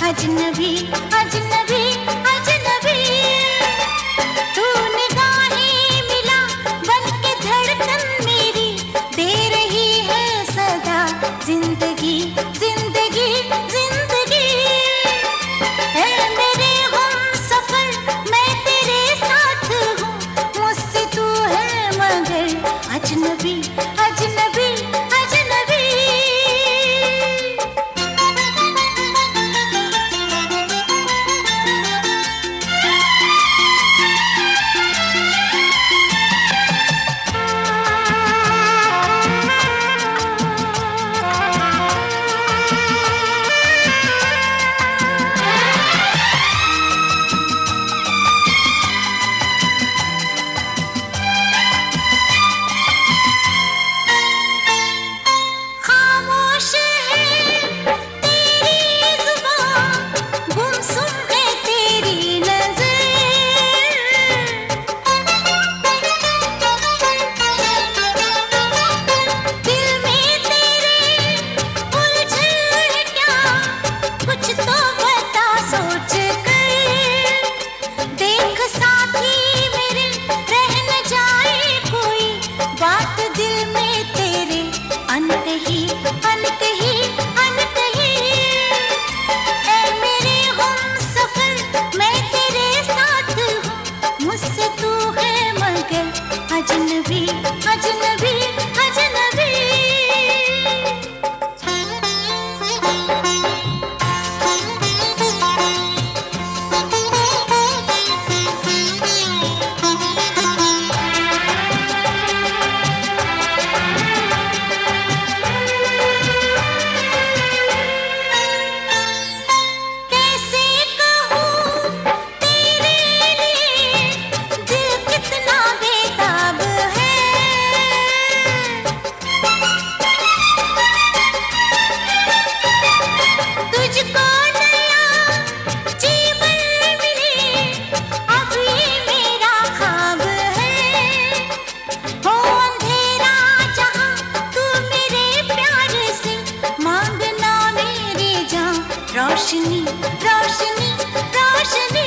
अजनबी अजनबी अजनबी, तू निगाहें मिला बन के धड़कन मेरी, दे रही है सदा जिंदगी जिंदगी जिंदगी। है मेरे हमसफर मैं तेरे साथ हूँ, मुझसे तू है मगर अजनबी अजनबी अजनबी। अजनबी अजनबी अजनबी। कैसे कहूँ तेरे लिए दिल कितना बेताब है, तुझको नया जीवन मिले अब ये मेरा ख्वाब है। हो अंधेरा जहाँ तू मेरे प्यार से, मांगना मेरे जान रोशनी रोशनी रोशनी।